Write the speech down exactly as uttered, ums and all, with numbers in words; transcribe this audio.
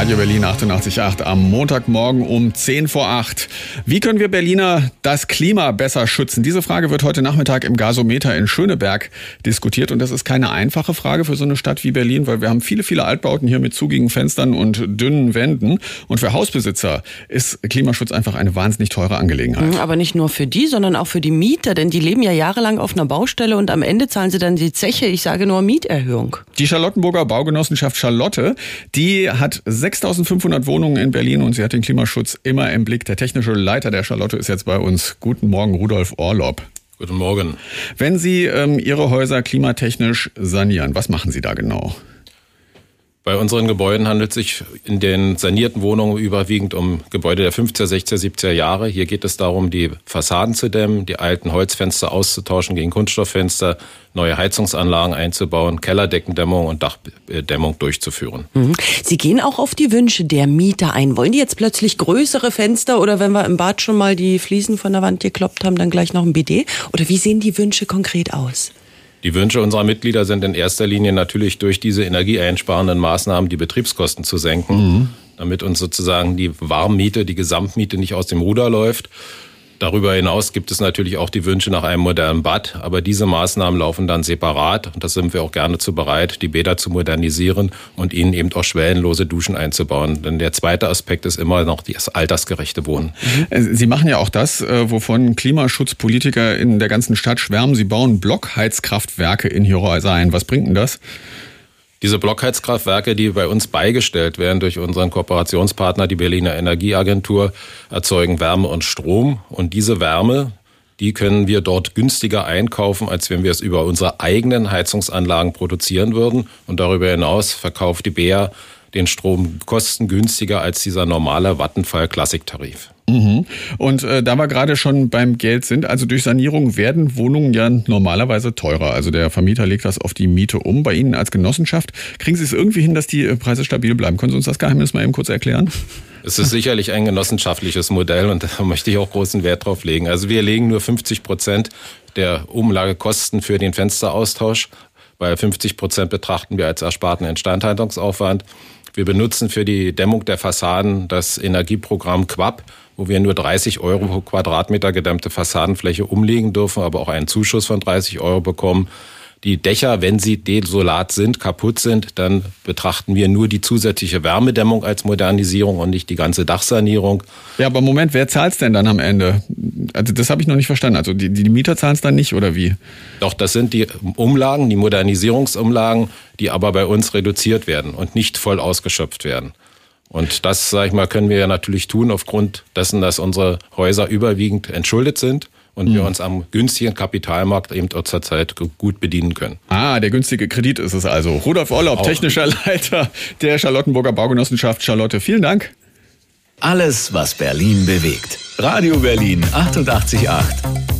Radio Berlin achtundachtzig Komma acht am Montagmorgen um zehn vor acht. Wie können wir Berliner das Klima besser schützen? Diese Frage wird heute Nachmittag im Gasometer in Schöneberg diskutiert. Und das ist keine einfache Frage für so eine Stadt wie Berlin, weil wir haben viele, viele Altbauten hier mit zugigen Fenstern und dünnen Wänden. Und für Hausbesitzer ist Klimaschutz einfach eine wahnsinnig teure Angelegenheit. Aber nicht nur für die, sondern auch für die Mieter. Denn die leben ja jahrelang auf einer Baustelle und am Ende zahlen sie dann die Zeche. Ich sage nur Mieterhöhung. Die Charlottenburger Baugenossenschaft Charlotte, die hat sechstausendfünfhundert Wohnungen in Berlin und sie hat den Klimaschutz immer im Blick. Der technische Leiter der Charlotte ist jetzt bei uns. Guten Morgen, Rudolf Orlob. Guten Morgen. Wenn Sie ähm, Ihre Häuser klimatechnisch sanieren, was machen Sie da genau? Bei unseren Gebäuden handelt es sich in den sanierten Wohnungen überwiegend um Gebäude der fünfziger, sechziger, siebziger Jahre. Hier geht es darum, die Fassaden zu dämmen, die alten Holzfenster auszutauschen gegen Kunststofffenster, neue Heizungsanlagen einzubauen, Kellerdeckendämmung und Dachdämmung durchzuführen. Sie gehen auch auf die Wünsche der Mieter ein. Wollen die jetzt plötzlich größere Fenster oder wenn wir im Bad schon mal die Fliesen von der Wand gekloppt haben, dann gleich noch ein Bidet? Oder wie sehen die Wünsche konkret aus? Die Wünsche unserer Mitglieder sind in erster Linie natürlich durch diese energieeinsparenden Maßnahmen die Betriebskosten zu senken, mhm. damit uns sozusagen die Warmmiete, die Gesamtmiete nicht aus dem Ruder läuft. Darüber hinaus gibt es natürlich auch die Wünsche nach einem modernen Bad, aber diese Maßnahmen laufen dann separat und da sind wir auch gerne zu bereit, die Bäder zu modernisieren und ihnen eben auch schwellenlose Duschen einzubauen. Denn der zweite Aspekt ist immer noch das altersgerechte Wohnen. Sie machen ja auch das, wovon Klimaschutzpolitiker in der ganzen Stadt schwärmen. Sie bauen Blockheizkraftwerke in ihre Häuser ein. Was bringt denn das? Diese Blockheizkraftwerke, die bei uns beigestellt werden durch unseren Kooperationspartner, die Berliner Energieagentur, erzeugen Wärme und Strom. Und diese Wärme, die können wir dort günstiger einkaufen, als wenn wir es über unsere eigenen Heizungsanlagen produzieren würden. Und darüber hinaus verkauft die B E A den Strom kostengünstiger als dieser normale Vattenfall-Klassiktarif. Mhm. Und äh, da wir gerade schon beim Geld sind, also durch Sanierung werden Wohnungen ja normalerweise teurer. Also der Vermieter legt das auf die Miete um. Bei Ihnen als Genossenschaft, kriegen Sie es irgendwie hin, dass die Preise stabil bleiben? Können Sie uns das Geheimnis mal eben kurz erklären? Es ist sicherlich ein genossenschaftliches Modell und da möchte ich auch großen Wert drauf legen. Also wir legen nur fünfzig Prozent der Umlagekosten für den Fensteraustausch, weil fünfzig Prozent betrachten wir als ersparten Instandhaltungsaufwand. Wir benutzen für die Dämmung der Fassaden das Energieprogramm Q A P, wo wir nur dreißig Euro pro Quadratmeter gedämmte Fassadenfläche umlegen dürfen, aber auch einen Zuschuss von dreißig Euro bekommen. Die Dächer, wenn sie desolat sind, kaputt sind, dann betrachten wir nur die zusätzliche Wärmedämmung als Modernisierung und nicht die ganze Dachsanierung. Ja, aber Moment, wer zahlt es denn dann am Ende? Also das habe ich noch nicht verstanden. Also die, die Mieter zahlen es dann nicht oder wie? Doch, das sind die Umlagen, die Modernisierungsumlagen, die aber bei uns reduziert werden und nicht voll ausgeschöpft werden. Und das, sag ich mal, können wir ja natürlich tun aufgrund dessen, dass unsere Häuser überwiegend entschuldet sind und mhm. wir uns am günstigen Kapitalmarkt eben zurzeit gut bedienen können. Ah, der günstige Kredit ist es also. Rudolf Orlob, technischer Leiter der Charlottenburger Baugenossenschaft Charlotte. Vielen Dank. Alles, was Berlin bewegt. Radio Berlin achtundachtzig Komma acht.